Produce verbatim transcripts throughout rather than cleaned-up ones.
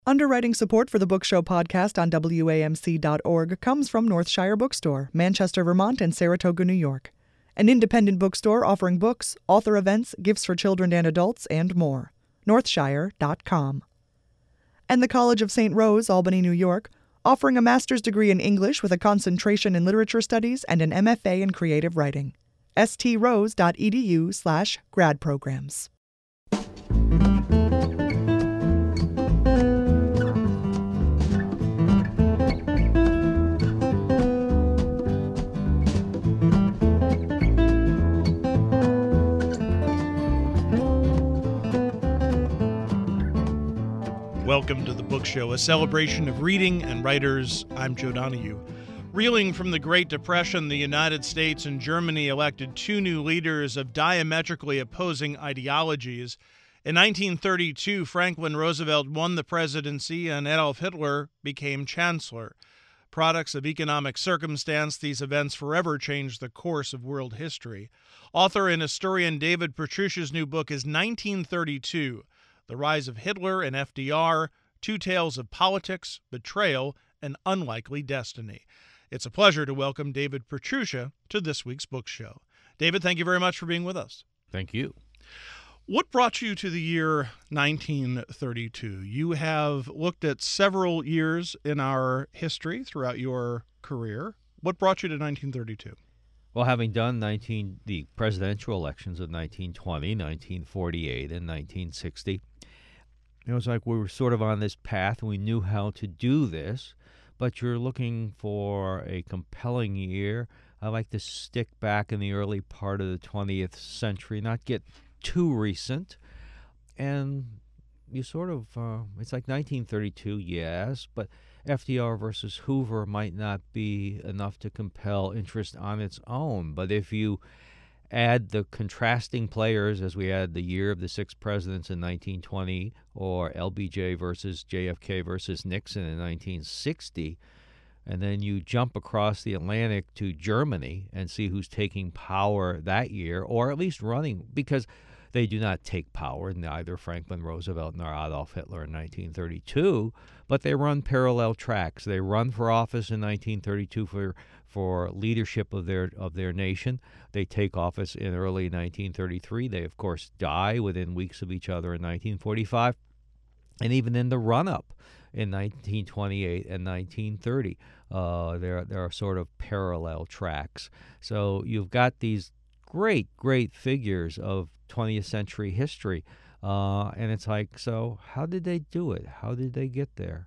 Underwriting support for the Book Show podcast on W A M C dot org comes from Northshire Bookstore, Manchester, Vermont, and Saratoga, New York. An independent bookstore offering books, author events, gifts for children and adults, and more. Northshire dot com. And the College of Saint Rose, Albany, New York, offering a master's degree in English with a concentration in literature studies and an M F A in creative writing. S T rose dot E D U slash grad programs. Welcome to the Book Show, a celebration of reading and writers. I'm Joe Donahue. Reeling from the Great Depression, the United States and Germany elected two new leaders of diametrically opposing ideologies. In nineteen thirty-two, Franklin Roosevelt won the presidency and Adolf Hitler became chancellor. Products of economic circumstance, these events forever changed the course of world history. Author and historian David Pietrusza's new book is nineteen thirty-two. The Rise of Hitler and F D R, Two Tales of Politics, Betrayal, and Unlikely Destiny. It's a pleasure to welcome David Pietrusza to this week's book show. David, thank you very much for being with us. Thank you. What brought you to the year nineteen thirty-two? You have looked at several years in our history throughout your career. What brought you to nineteen thirty-two? Well, having done nineteen the presidential elections of nineteen twenty, nineteen forty-eight, and nineteen sixty, it was like we were sort of on this path and we knew how to do this, but you're looking for a compelling year. I like to stick back in the early part of the twentieth century, not get too recent. And you sort of, uh, it's like nineteen thirty-two, yes, but F D R versus Hoover might not be enough to compel interest on its own. But if you add the contrasting players, as we had the year of the six presidents in nineteen twenty, or L B J versus J F K versus Nixon in nineteen sixty, and then you jump across the Atlantic to Germany and see who's taking power that year, or at least running, because they do not take power, neither Franklin Roosevelt nor Adolf Hitler in nineteen thirty-two, but they run parallel tracks. They run for office in nineteen thirty-two for for leadership of their of their nation. They take office in early nineteen thirty-three. They, of course, die within weeks of each other in nineteen forty-five. And even in the run-up in nineteen twenty-eight and nineteen thirty, uh, there, there are sort of parallel tracks. So you've got these great, great figures of twentieth century history. Uh, and it's like, so how did they do it? How did they get there?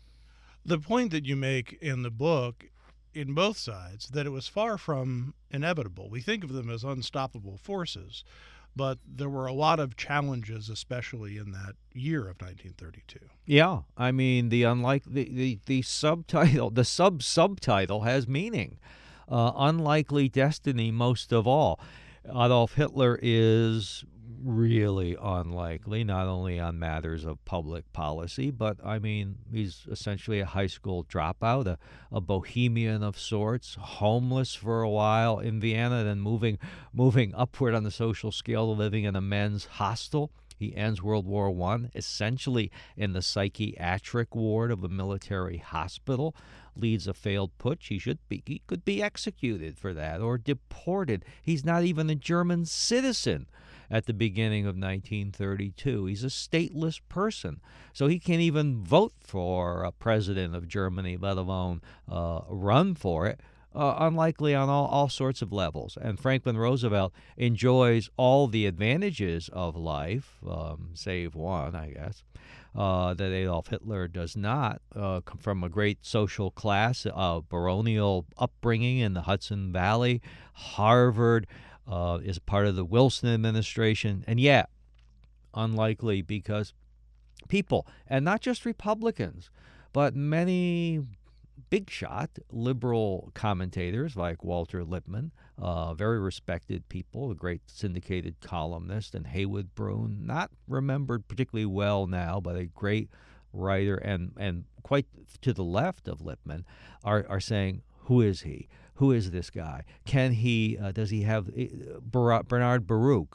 The point that you make in the book, in both sides, that it was far from inevitable. We think of them as unstoppable forces, but there were a lot of challenges, especially in that year of nineteen thirty-two. Yeah, I mean, the unlike the, the, the subtitle, the sub-subtitle has meaning. Uh, unlikely destiny, most of all. Adolf Hitler is really unlikely, not only on matters of public policy, but, I mean, he's essentially a high school dropout, a, a bohemian of sorts, homeless for a while in Vienna, then moving moving upward on the social scale, living in a men's hostel. He ends World War One essentially in the psychiatric ward of a military hospital, leads a failed putsch. He should be, he could be executed for that or deported. He's not even a German citizen at the beginning of nineteen thirty-two. He's a stateless person, so he can't even vote for a president of Germany, let alone uh, run for it. Uh, unlikely on all, all sorts of levels. And Franklin Roosevelt enjoys all the advantages of life, um, save one, I guess, uh, that Adolf Hitler does not, uh, come from a great social class, uh, baronial upbringing in the Hudson Valley, Harvard, uh, is part of the Wilson administration. And yet, unlikely because people, and not just Republicans, but many big shot liberal commentators like Walter Lippmann, uh, very respected people, a great syndicated columnist, and Haywood Broun, not remembered particularly well now, but a great writer and, and quite to the left of Lippmann, are, are saying, who is he? Who is this guy? Can he, uh, does he have, uh, Bernard Baruch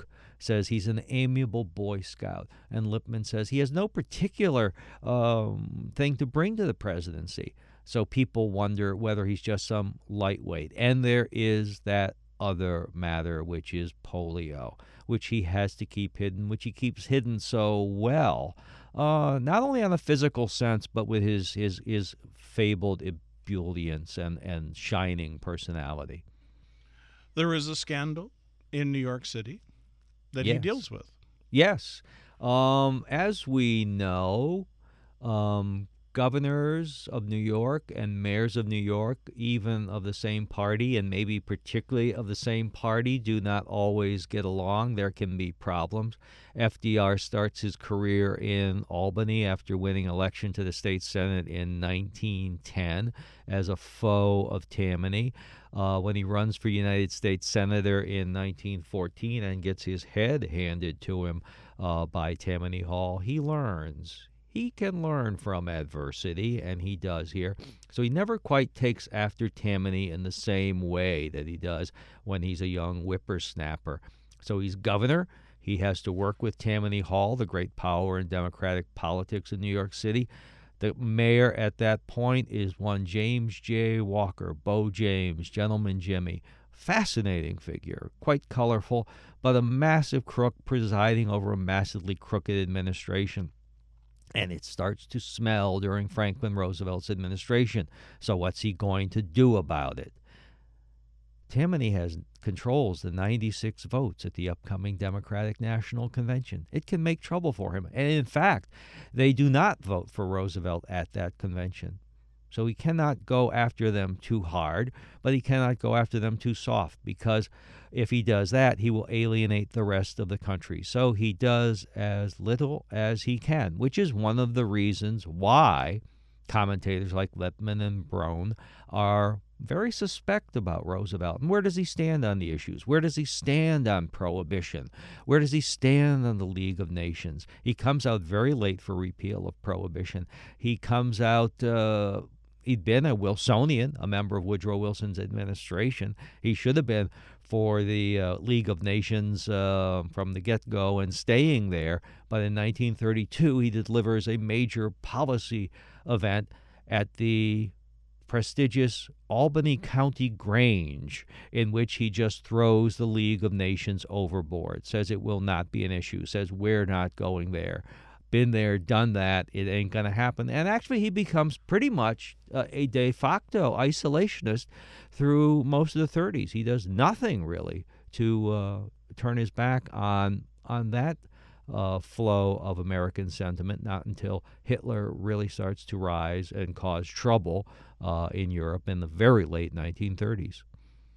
says he's an amiable Boy Scout. And Lippmann says he has no particular um, thing to bring to the presidency. So people wonder whether he's just some lightweight. And there is that other matter, which is polio, which he has to keep hidden, which he keeps hidden so well, uh, not only on a physical sense, but with his his, his fabled ebullience and, and shining personality. There is a scandal in New York City that yes. he deals with. Yes. Um, as we know, um, governors of New York and mayors of New York, even of the same party, and maybe particularly of the same party, do not always get along. There can be problems. F D R starts his career in Albany after winning election to the state senate in nineteen ten as a foe of Tammany. Uh, when he runs for United States Senator in nineteen fourteen and gets his head handed to him uh, by Tammany Hall, he learns. He can learn from adversity, and he does here. So he never quite takes after Tammany in the same way that he does when he's a young whippersnapper. So he's governor. He has to work with Tammany Hall, the great power in Democratic politics in New York City. The mayor at that point is one James J. Walker, Bo James, Gentleman Jimmy. Fascinating figure, quite colorful, but a massive crook presiding over a massively crooked administration. And it starts to smell during Franklin Roosevelt's administration. So what's he going to do about it? Tammany has controls the ninety-six votes at the upcoming Democratic National Convention. It can make trouble for him. And in fact, they do not vote for Roosevelt at that convention. So he cannot go after them too hard, but he cannot go after them too soft, because if he does that, he will alienate the rest of the country. So he does as little as he can, which is one of the reasons why commentators like Lippmann and Broen are very suspect about Roosevelt. And where does he stand on the issues? Where does he stand on prohibition? Where does he stand on the League of Nations? He comes out very late for repeal of prohibition. He comes out... Uh, He'd been a Wilsonian, a member of Woodrow Wilson's administration. He should have been for the uh, League of Nations uh, from the get-go and staying there. But in nineteen thirty-two, he delivers a major policy event at the prestigious Albany County Grange, in which he just throws the League of Nations overboard, says it will not be an issue, says we're not going there. Been there, done that, it ain't going to happen. And actually, he becomes pretty much uh, a de facto isolationist through most of the thirties. He does nothing, really, to uh, turn his back on, on that uh, flow of American sentiment, not until Hitler really starts to rise and cause trouble uh, in Europe in the very late nineteen thirties.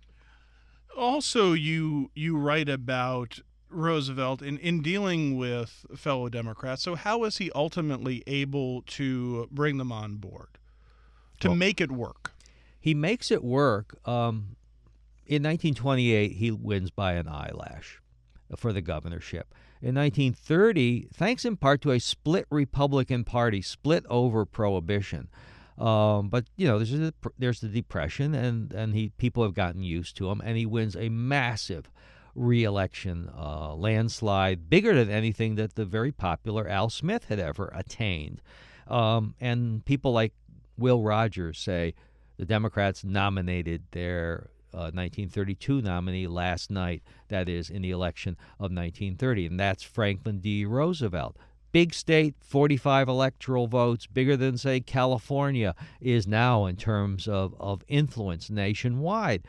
Also, you you write about Roosevelt in, in dealing with fellow Democrats. So how is he ultimately able to bring them on board, to well, make it work? He makes it work. Um, in nineteen twenty-eight, he wins by an eyelash for the governorship. In nineteen thirty, thanks in part to a split Republican Party, split over prohibition. Um, but, you know, there's, a, there's the Depression, and, and he people have gotten used to him, and he wins a massive re-election uh, landslide, bigger than anything that the very popular Al Smith had ever attained. Um, and people like Will Rogers say the Democrats nominated their uh, nineteen thirty-two nominee last night, that is, in the election of nineteen thirty, and that's Franklin D. Roosevelt. Big state, forty-five electoral votes, bigger than, say, California is now in terms of, of influence nationwide.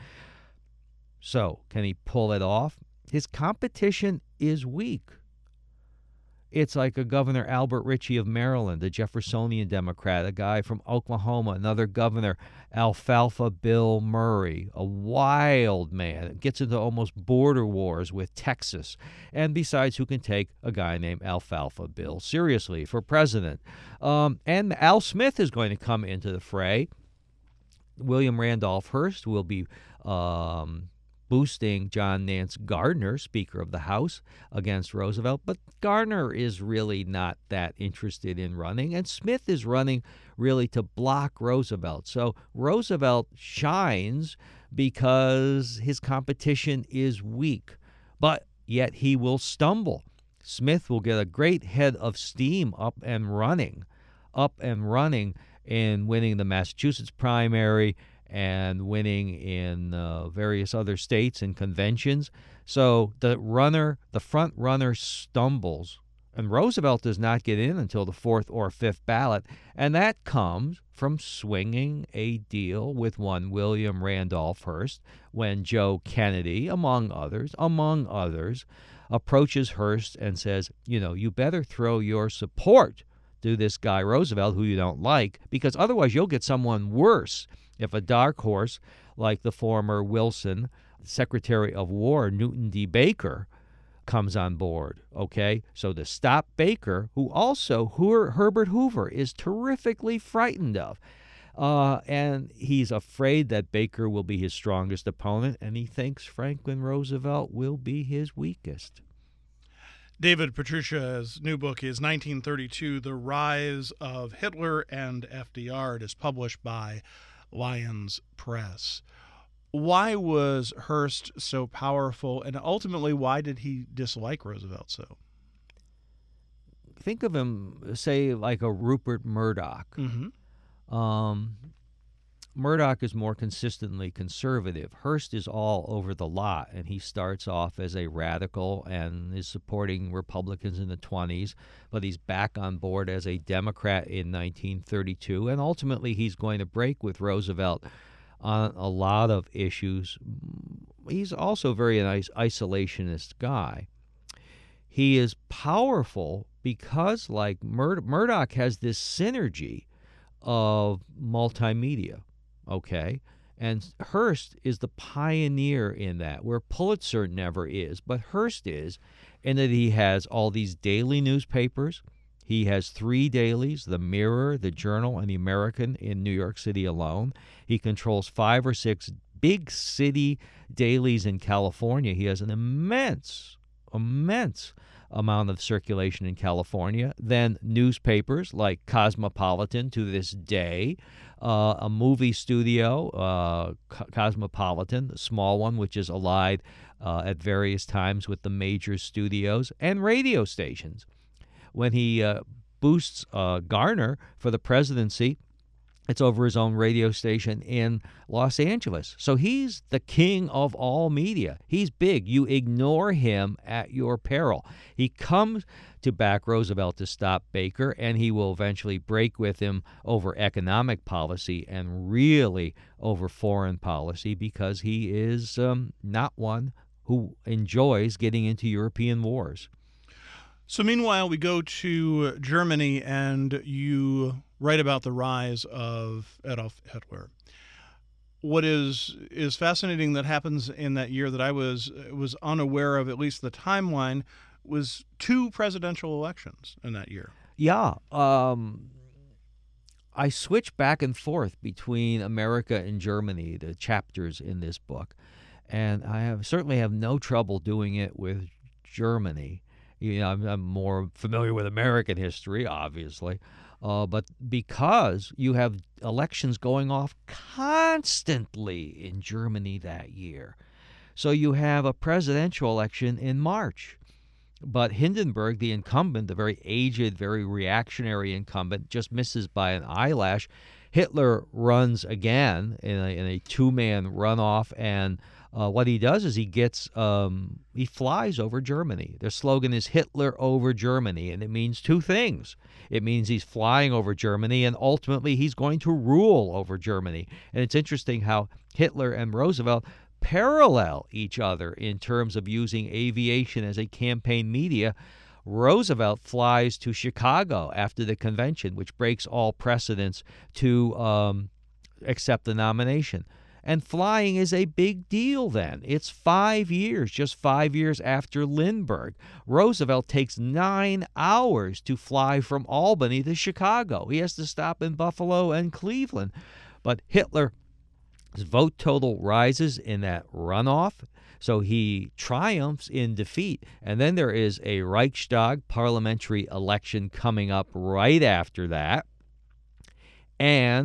So, can he pull it off? His competition is weak. It's like a Governor Albert Ritchie of Maryland, a Jeffersonian Democrat, a guy from Oklahoma, another governor, Alfalfa Bill Murray, a wild man, gets into almost border wars with Texas. And besides, who can take a guy named Alfalfa Bill seriously for president? Um, and Al Smith is going to come into the fray. William Randolph Hearst will be um, boosting John Nance Gardner, Speaker of the House, against Roosevelt. But Gardner is really not that interested in running, and Smith is running really to block Roosevelt. So Roosevelt shines because his competition is weak. But yet he will stumble. Smith will get a great head of steam up and running, up and running in winning the Massachusetts primary and winning in uh, various other states and conventions. So the runner, the front runner stumbles, and Roosevelt does not get in until the fourth or fifth ballot, and that comes from swinging a deal with one William Randolph Hearst when Joe Kennedy, among others, among others, approaches Hearst and says, you know, you better throw your support to this guy Roosevelt who you don't like, because otherwise you'll get someone worse if a dark horse like the former Wilson Secretary of War, Newton D. Baker, comes on board, okay? So to stop Baker, who also Her- Herbert Hoover is terrifically frightened of, uh, and he's afraid that Baker will be his strongest opponent, and he thinks Franklin Roosevelt will be his weakest. David Patricia's new book is nineteen thirty-two, The Rise of Hitler and F D R. It is published by Lyons Press. Why was Hearst so powerful, and ultimately, why did he dislike Roosevelt so? Think of him, say, like a Rupert Murdoch. Mm-hmm. Um, Murdoch is more consistently conservative. Hearst is all over the lot, and he starts off as a radical and is supporting Republicans in the twenties, but he's back on board as a Democrat in nineteen thirty-two, and ultimately he's going to break with Roosevelt on a lot of issues. He's also very nice isolationist guy. He is powerful because, like Mur- Murdoch has this synergy of multimedia, okay? And Hearst is the pioneer in that, where Pulitzer never is, but Hearst is, in that he has all these daily newspapers. He has three dailies, the Mirror, the Journal, and the American in New York City alone. He controls five or six big city dailies in California. He has an immense, immense amount of circulation in California. Then newspapers like Cosmopolitan to this day, uh, a movie studio, uh, Co- Cosmopolitan, the small one, which is allied uh, at various times with the major studios, and radio stations. When he uh, boosts uh, Garner for the presidency, it's over his own radio station in Los Angeles. So he's the king of all media. He's big. You ignore him at your peril. He comes to back Roosevelt to stop Baker, and he will eventually break with him over economic policy and really over foreign policy, because he is um, not one who enjoys getting into European wars. So meanwhile, we go to Germany, and you write about the rise of Adolf Hitler. What is is fascinating that happens in that year that I was was unaware of, at least the timeline, was two presidential elections in that year. Yeah. Um, I switch back and forth between America and Germany, the chapters in this book, and I have certainly have no trouble doing it with Germany. You know, I'm, I'm more familiar with American history, obviously, uh, but because you have elections going off constantly in Germany that year. So you have a presidential election in March, but Hindenburg, the incumbent, the very aged, very reactionary incumbent, just misses by an eyelash. Hitler runs again in a, in a two-man runoff, and Uh, what he does is he gets, um, he flies over Germany. Their slogan is Hitler over Germany, and it means two things. It means he's flying over Germany, and ultimately he's going to rule over Germany. And it's interesting how Hitler and Roosevelt parallel each other in terms of using aviation as a campaign media. Roosevelt flies to Chicago after the convention, which breaks all precedents, to um, accept the nomination. And flying is a big deal then. It's five years, just five years after Lindbergh. Roosevelt takes nine hours to fly from Albany to Chicago. He has to stop in Buffalo and Cleveland. But Hitler's vote total rises in that runoff, so he triumphs in defeat. And then there is a Reichstag parliamentary election coming up right after that. And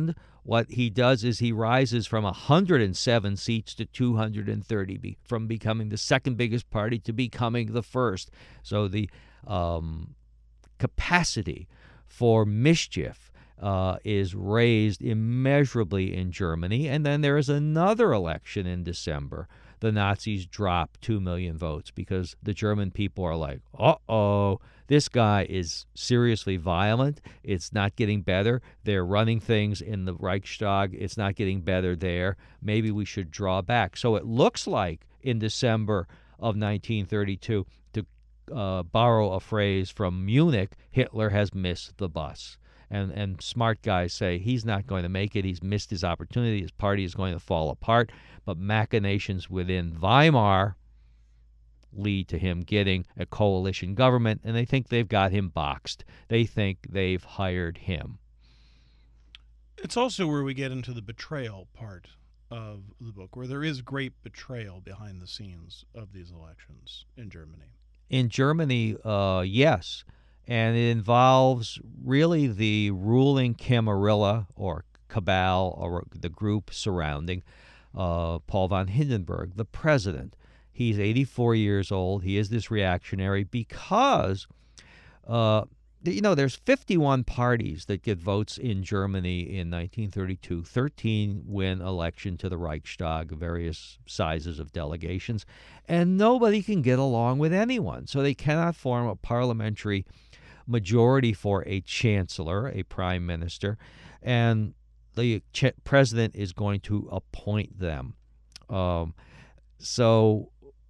What he does is he rises from one hundred seven seats to two hundred thirty, be, from becoming the second biggest party to becoming the first. So the um, capacity for mischief uh, is raised immeasurably in Germany. And then there is another election in December. The Nazis drop two million votes because the German people are like, uh-oh, this guy is seriously violent. It's not getting better. They're running things in the Reichstag. It's not getting better there. Maybe we should draw back. So it looks like in December of nineteen thirty-two, to uh, borrow a phrase from Munich, Hitler has missed the bus. And, and smart guys say he's not going to make it. He's missed his opportunity. His party is going to fall apart. But machinations within Weimar lead to him getting a coalition government, and they think they've got him boxed. They think they've hired him. It's also where we get into the betrayal part of the book, where there is great betrayal behind the scenes of these elections in Germany. In Germany, uh, yes. And it involves really the ruling camarilla or cabal or the group surrounding uh, Paul von Hindenburg, the president. He's eighty-four years old. He is this reactionary because, uh, you know, there's fifty-one parties that get votes in Germany in nineteen thirty-two. thirteen win election to the Reichstag, various sizes of delegations, and nobody can get along with anyone. So they cannot form a parliamentary majority for a chancellor, a prime minister, and the ch- president is going to appoint them. Um, so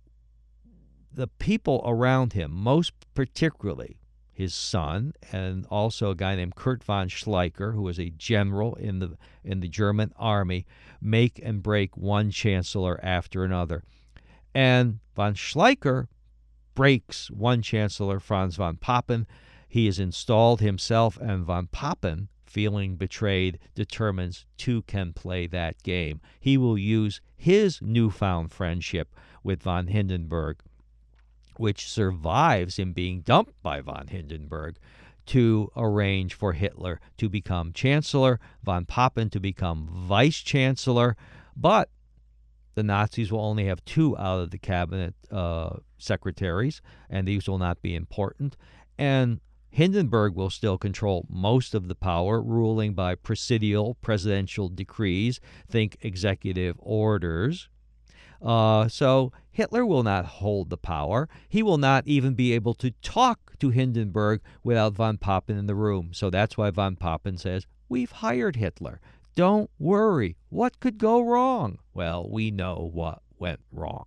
the people around him, most particularly his son, and also a guy named Kurt von Schleicher, who was a general in the in the German army, make and break one chancellor after another. And von Schleicher breaks one chancellor, Franz von Papen. He has installed himself, and von Papen, feeling betrayed, determines two can play that game. He will use his newfound friendship with von Hindenburg, which survives him being dumped by von Hindenburg, to arrange for Hitler to become chancellor, von Papen to become vice chancellor. But the Nazis will only have two out of the cabinet uh, secretaries, and these will not be important. And Hindenburg will still control most of the power, ruling by presidial presidential decrees, think executive orders. Uh, so Hitler will not hold the power. He will not even be able to talk to Hindenburg without von Papen in the room. So that's why von Papen says, we've hired Hitler. Don't worry. What could go wrong? Well, we know what went wrong.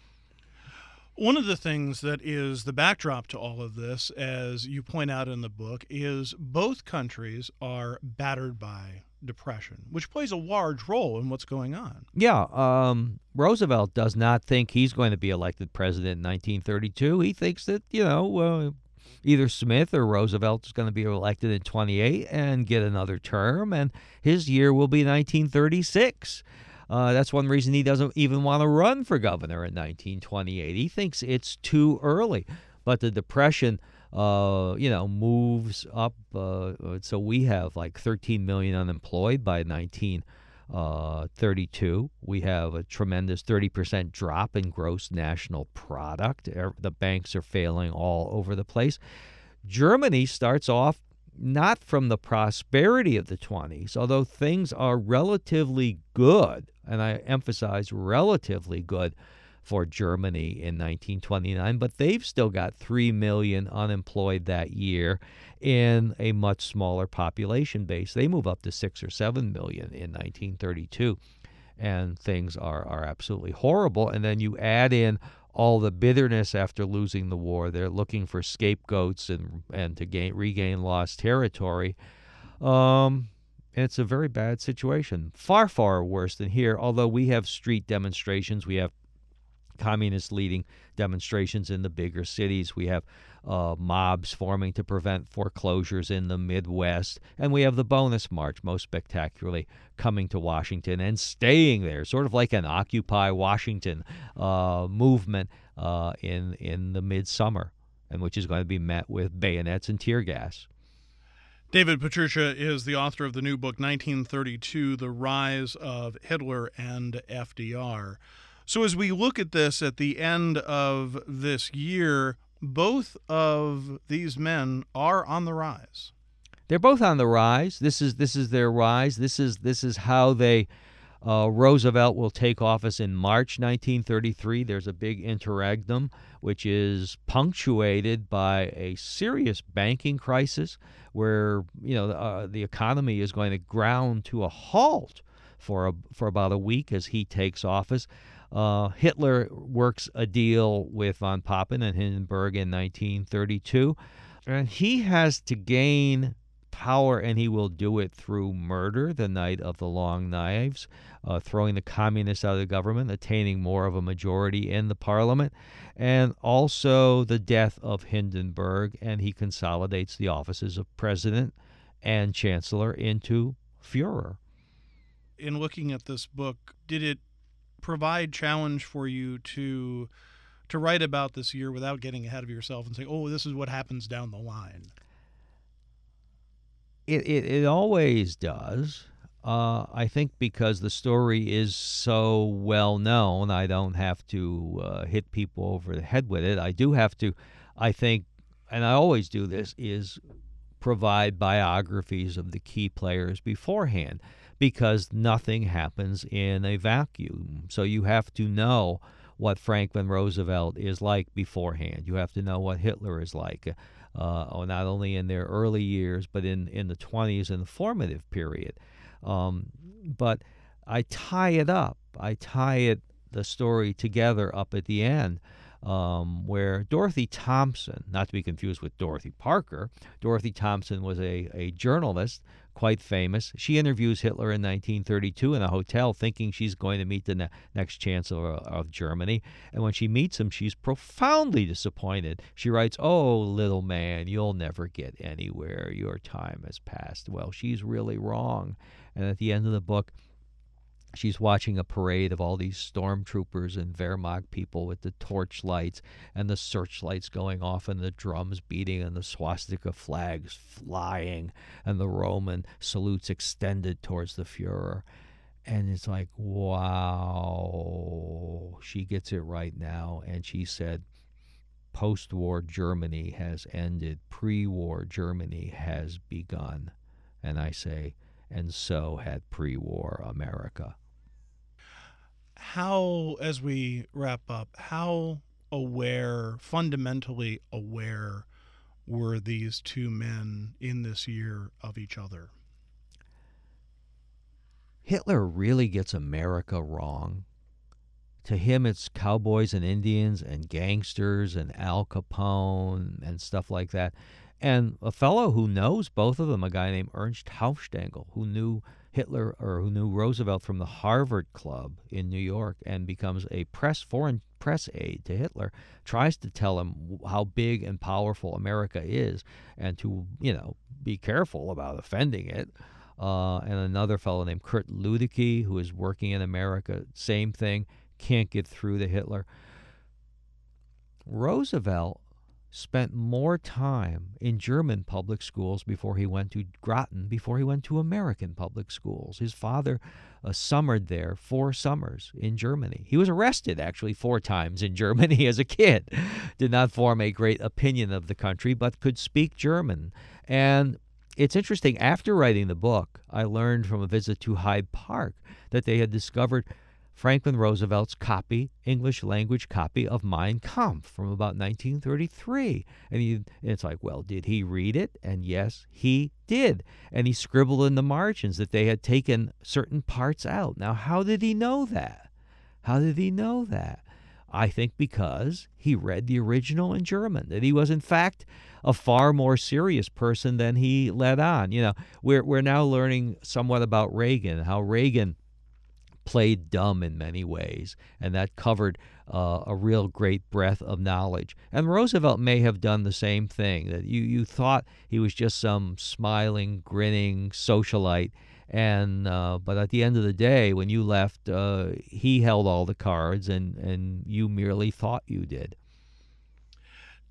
One of the things that is the backdrop to all of this, as you point out in the book, is both countries are battered by depression, which plays a large role in what's going on. Yeah, um, Roosevelt does not think he's going to be elected president in nineteen thirty-two. He thinks that, you know, uh, either Smith or Roosevelt is going to be elected in twenty-eight and get another term, and his year will be nineteen thirty-six. Uh, that's one reason he doesn't even want to run for governor in nineteen twenty-eight. He thinks it's too early. But the Depression, uh, you know, moves up. Uh, so we have like thirteen million unemployed by nineteen thirty-two. We have a tremendous thirty percent drop in gross national product. The banks are failing all over the place. Germany starts off not from the prosperity of the twenties, although things are relatively good, and I emphasize relatively good for Germany in nineteen twenty-nine, but they've still got three million unemployed that year in a much smaller population base. They move up to six or seven million in nineteen thirty-two, and things are, are absolutely horrible. And then you add in all the bitterness after losing the war. They're looking for scapegoats and and to gain, regain lost territory. Um, and it's a very bad situation. Far, far worse than here, although we have street demonstrations. We have communists leading demonstrations in the bigger cities. We have uh, mobs forming to prevent foreclosures in the Midwest. And we have the bonus march, most spectacularly, coming to Washington and staying there, sort of like an Occupy Washington uh, movement uh, in, in the midsummer, and which is going to be met with bayonets and tear gas. David Pietrusza is the author of the new book, nineteen thirty-two, The Rise of Hitler and F D R. So as we look at this at the end of this year, both of these men are on the rise. They're both on the rise. This is this is their rise. This is this is how they. Uh, Roosevelt will take office in March nineteen thirty-three. There's a big interregnum, which is punctuated by a serious banking crisis, where you know uh, the economy is going to ground to a halt for a, for about a week as he takes office. Uh, Hitler works a deal with von Papen and Hindenburg in nineteen thirty-two, and he has to gain power, and he will do it through murder, the night of the Long Knives, uh, throwing the communists out of the government, attaining more of a majority in the parliament, and also the death of Hindenburg, and he consolidates the offices of president and chancellor into Führer. In looking at this book, did it provide challenge for you to to write about this year without getting ahead of yourself and say, oh, this is what happens down the line? It, it it always does. Uh, I think because the story is so well known, I don't have to uh, hit people over the head with it. I do have to, I think, and I always do this, is provide biographies of the key players beforehand, because nothing happens in a vacuum. So you have to know what Franklin Roosevelt is like beforehand. You have to know what Hitler is like. Uh, not only in their early years, but in, in the twenties and the formative period. Um, but I tie it up. I tie it the story together up at the end, um, where Dorothy Thompson, not to be confused with Dorothy Parker, Dorothy Thompson was a, a journalist, quite famous. She interviews Hitler in nineteen thirty-two in a hotel, thinking she's going to meet the ne- next chancellor of Germany. And when she meets him, she's profoundly disappointed. She writes, "Oh, little man, you'll never get anywhere. Your time has passed." Well, she's really wrong. And at the end of the book, she's watching a parade of all these stormtroopers and Wehrmacht people with the torch lights and the searchlights going off and the drums beating and the swastika flags flying and the Roman salutes extended towards the Führer. And it's like, wow, she gets it right now. And she said, post-war Germany has ended. Pre-war Germany has begun. And I say, and so had pre-war America. How, as we wrap up, how aware, fundamentally aware, were these two men in this year of each other? Hitler really gets America wrong. To him, it's cowboys and Indians and gangsters and Al Capone and stuff like that. And a fellow who knows both of them, a guy named Ernst Haufstengel, who knew Hitler or who knew Roosevelt from the Harvard Club in New York and becomes a press foreign press aide to Hitler, tries to tell him how big and powerful America is and to, you know, be careful about offending it. Uh, and another fellow named Kurt Luedecke, who is working in America, same thing, can't get through to Hitler. Roosevelt spent more time in German public schools before he went to Groton, before he went to American public schools. His father uh, summered there four summers in Germany. He was arrested, actually, four times in Germany as a kid. Did not form a great opinion of the country, but could speak German. And it's interesting, after writing the book, I learned from a visit to Hyde Park that they had discovered Franklin Roosevelt's copy, English language copy of Mein Kampf from about nineteen thirty-three. And, he, and it's like, well, did he read it? And yes, he did. And he scribbled in the margins that they had taken certain parts out. Now, how did he know that? How did he know that? I think because he read the original in German, that he was, in fact, a far more serious person than he let on. You know, we're, we're now learning somewhat about Reagan, how Reagan played dumb in many ways, and that covered uh, a real great breadth of knowledge. And Roosevelt may have done the same thing, that you, you thought he was just some smiling, grinning socialite, and uh, but at the end of the day, when you left, uh, he held all the cards, and, and you merely thought you did.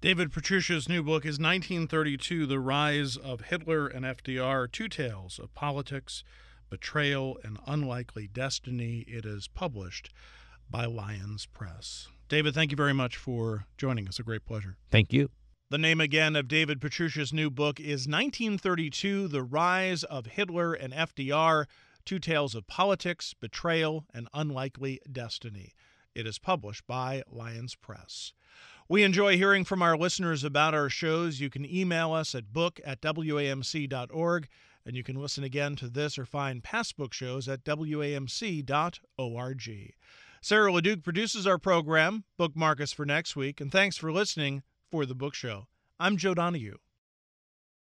David Pietrusza's new book is nineteen thirty-two, The Rise of Hitler and F D R, Two Tales of Politics, Betrayal, and Unlikely Destiny. It is published by Lyons Press. David, thank you very much for joining us. A great pleasure. Thank you. The name again of David Pietrusza's new book is nineteen thirty-two, The Rise of Hitler and F D R, Two Tales of Politics, Betrayal, and Unlikely Destiny. It is published by Lyons Press. We enjoy hearing from our listeners about our shows. You can email us at book at W A M C dot org, and you can listen again to this or find past book shows at W A M C dot org. Sarah LeDuc produces our program. Bookmark us for next week, and thanks for listening for The Book Show. I'm Joe Donahue.